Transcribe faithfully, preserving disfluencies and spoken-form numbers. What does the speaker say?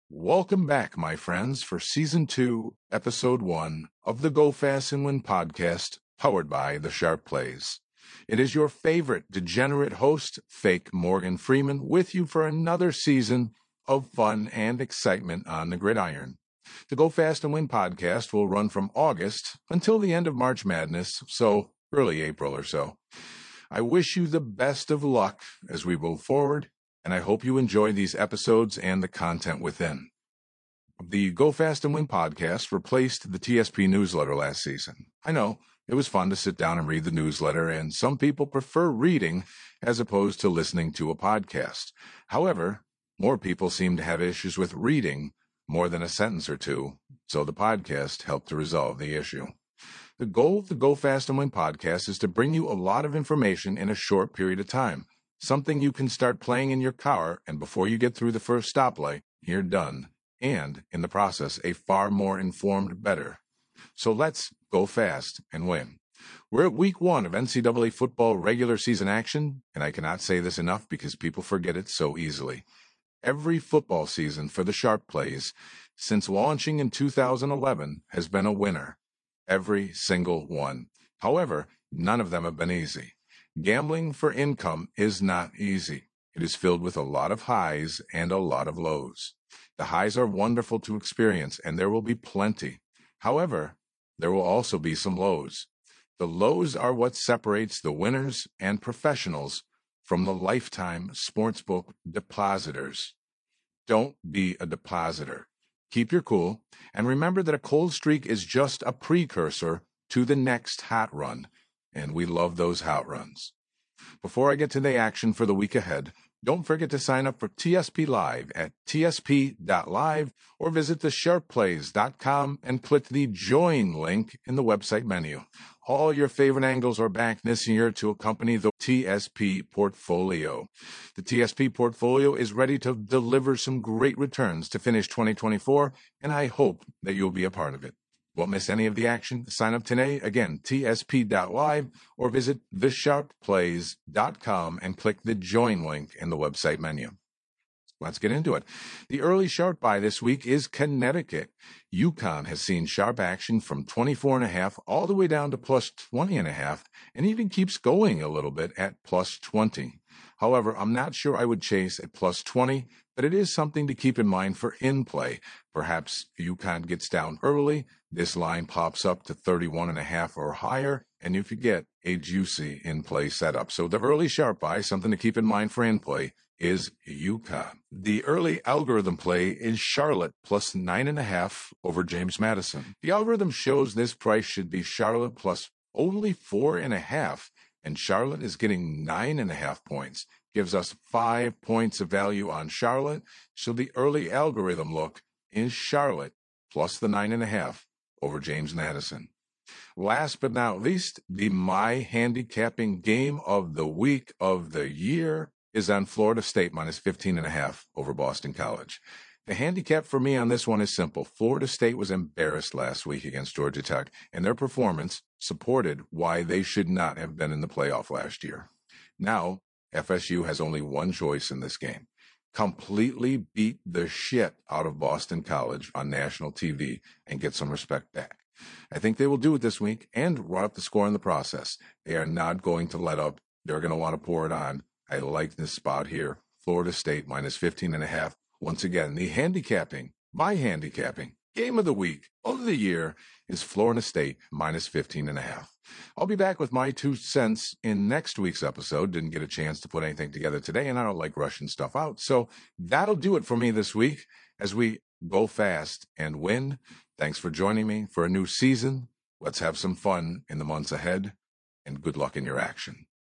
Welcome back, my friends, for Season two, Episode one of the Go Fast and Win podcast, powered by The Sharp Plays. It is your favorite degenerate host, Fake Morgan Freeman, with you for another season of fun and excitement on the gridiron. The Go Fast and Win podcast will run from August until the end of March Madness, so early April or so. I wish you the best of luck as we move forward, and I hope you enjoy these episodes and the content within. The Go Fast and Win podcast replaced the T S P newsletter last season. I know, it was fun to sit down and read the newsletter, and some people prefer reading as opposed to listening to a podcast. However, more people seem to have issues with reading more than a sentence or two, so the podcast helped to resolve the issue. The goal of the Go Fast and Win podcast is to bring you a lot of information in a short period of time. Something you can start playing in your car, and before you get through the first stoplight, you're done. And, in the process, a far more informed better. So let's go fast and win. We're at week one of N C double A football regular season action, and I cannot say this enough because people forget it so easily. Every football season for the Sharp Plays, since launching in two thousand eleven, has been a winner. Every single one. However, none of them have been easy. Gambling for income is not easy. It is filled with a lot of highs and a lot of lows. The highs are wonderful to experience, and there will be plenty. However, there will also be some lows. The lows are what separates the winners and professionals from the lifetime sportsbook depositors. Don't be a depositor. Keep your cool, and remember that a cold streak is just a precursor to the next hot run. And we love those hot runs. Before I get to the action for the week ahead, don't forget to sign up for T S P Live at T S P dot live or visit the sharp plays dot com and click the Join link in the website menu. All your favorite angles are back this year to accompany the T S P portfolio. The T S P portfolio is ready to deliver some great returns to finish twenty twenty-four, and I hope that you'll be a part of it. Won't miss any of the action? Sign up today, again, T S P dot live, or visit the sharp plays dot com and click the Join link in the website menu. Let's get into it. The early sharp buy this week is Connecticut. UConn has seen sharp action from twenty-four and a half all the way down to plus twenty and a half, and even keeps going a little bit at plus twenty. However, I'm not sure I would chase at plus twenty, but it is something to keep in mind for in-play. Perhaps UConn gets down early, this line pops up to thirty-one and a half or higher, and you could get a juicy in-play setup. So the early sharp buy, something to keep in mind for in-play, is UConn. The early algorithm play is Charlotte plus nine and a half over James Madison. The algorithm shows this price should be Charlotte plus only four and a half, and Charlotte is getting nine and a half points. Gives us five points of value on Charlotte. So the early algorithm look is Charlotte plus the nine and a half over James Madison. Last but not least, the my handicapping game of the week of the year is on Florida State minus fifteen and a half over Boston College. The handicap for me on this one is simple. Florida State was embarrassed last week against Georgia Tech, and their performance supported why they should not have been in the playoff last year. Now, F S U has only one choice in this game. Completely beat the shit out of Boston College on national T V and get some respect back. I think they will do it this week and run up the score in the process. They are not going to let up. They're going to want to pour it on. I like this spot here. Florida State minus fifteen and a half. Once again, the handicapping, my handicapping, game of the week, of the year is Florida State minus fifteen and a half. I'll be back with my two cents in next week's episode. Didn't get a chance to put anything together today, and I don't like rushing stuff out. So that'll do it for me this week as we go fast and win. Thanks for joining me for a new season. Let's have some fun in the months ahead, and good luck in your action.